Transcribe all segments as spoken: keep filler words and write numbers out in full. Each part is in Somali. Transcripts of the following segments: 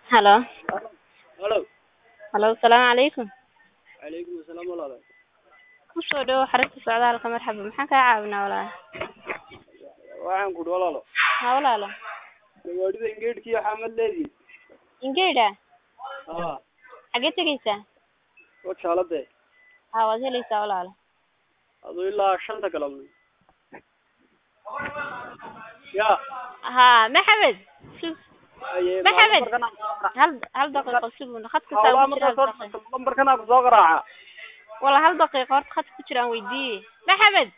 هلا. هلو. هلا السلام عليكم. عليكم السلام walaal. kusoo dhawo xarunta socdaalka marxaba maxaan kaa caawinaa walaal? Waxaan ku walaalo. Ha walaalo. Gawaadhida ingeedkii xamad leedii. Ingeeda? Ah, xagee tegaysaa? oo jaalade. Ha waad helaysaa walaalo. Adu ilaa shanta galabnimo. Ya. Ha maxamed. Shuf. Ayee. maxamed hal hal daqiiqo sugun khadka saa ugu jira hal daqiiqo. lambarkan aan ku soo qaraaca. wala hal daqiiqo horta khadka ku jiraan weydiiyey. maxamed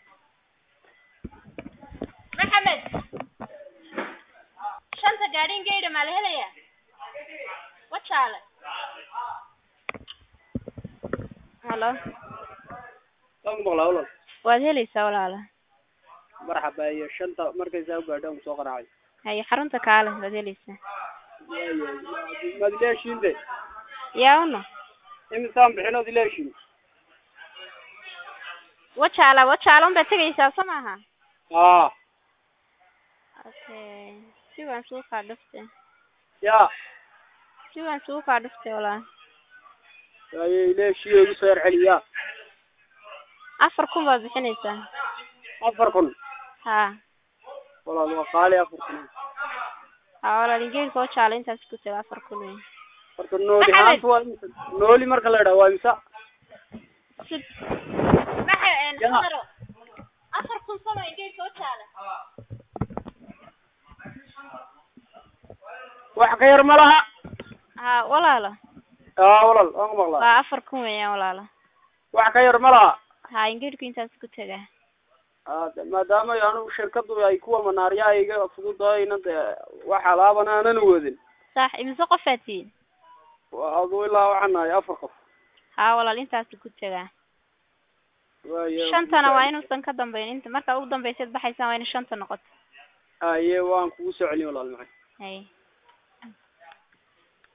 maxamed shanta gaari ingeeda ma la helayaa? wajaale. halo. Waan maqlaa walaal. waad helaysaa walaalo. marxaba iyo shanta markay saa gaadhaan ku soo qaraacay. haye xarunta kaale waad helaysaa. Maad leeshiinde. yaawno. Imisaan bixinood leeshiin. wajaala wajaala un baad tegaysaa soo maaha? Ah. okay si waan soo kaa dhuftay. Ya. si waan soo kaa dhuftay walaal. Ayee leeshii ugu soo celiya. afar kun baad bixinaysaa. afar kun. ha walaal waa qaali afar kun. ha walaal ingeedka wajaala intaas ku taga afar kun weyn. horta nooli haanta waa nooli marka la dhaw waa imisa. Sib. maxay een khadaro afar kun sano ingeedka wajaala. wax ka yar ma laha. ha walaalo. ah walaal waan maqlaa. waa afar kun weeyaan walaalo. wax ka yar ma laha. ha ingeedku intaas ku taga. ah maadaama anigu shirkadu ay kuwa manaariyaha iga fududayna wax alaabana aanan wadin. sax imise qof aad tihiin? adu ilaa waxaan nahay afar qof. ha walaal intaas ku taga. waayo shantana waa inuusan ka dambeyn inta marka ugu dambaysid baxaysaa waa in shanta noqoto. aye waan kugu soo celin walaal maxay. hay